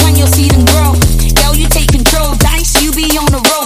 time you'll see them grow. Yo, you take control, dice, you be on the road.